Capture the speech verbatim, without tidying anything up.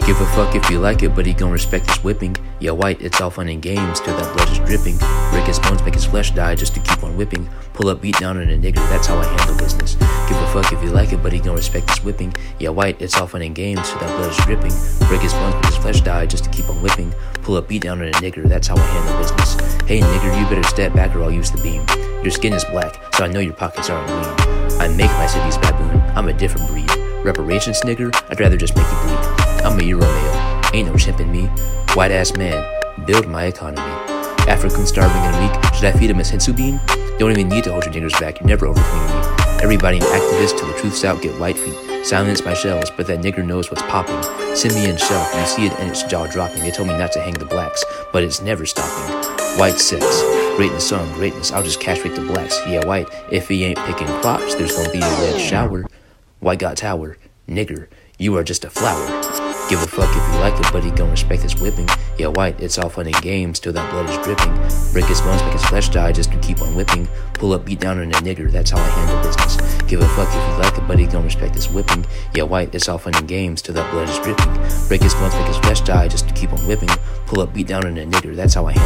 Give a fuck if you like it, but he gon' respect his whipping. Yeah, white, it's all fun and games till that blood is dripping. Break his bones, make his flesh die just to keep on whipping. Pull up, beat down on a nigger, that's how I handle business. Give a fuck if you like it, but he gon' respect his whipping. Yeah, white, it's all fun and games till that blood is dripping. Break his bones, make his flesh die just to keep on whipping. Pull up, beat down on a nigger, that's how I handle business. Hey nigger, you better step back or I'll use the beam. Your skin is black, so I know your pockets aren't lean. I make my city's baboon, I'm a different breed. Reparations, nigger, I'd rather just make you bleed. I'm a Euro male, ain't no chimp in me. White ass man, build my economy. African starving and weak, should I feed him a sensu bean? Don't even need to hold your niggers back, you're never overcleaning me. Everybody an activist till the truth's out, get white feet. Silence my shells, but that nigger knows what's popping. Send me in shelf, you see it and it's jaw dropping. They told me not to hang the blacks, but it's never stopping. White sex, greatness on greatness, I'll just castrate the blacks. Yeah, white, if he ain't picking crops, there's gonna be a red shower. White got tower, nigger, you are just a flower. Give a fuck if you like it, but he gon' respect his whipping. Yeah, white, it's all fun and games till that blood is dripping. Break his bones, make his flesh die just to keep on whipping. Pull up, beat down on a nigger, that's how I handle business. Give a fuck if you like it, but he gon' respect his whipping. Yeah, white, it's all fun and games till that blood is dripping. Break his bones, make his flesh die just to keep on whipping. Pull up, beat down on a nigger, that's how I handle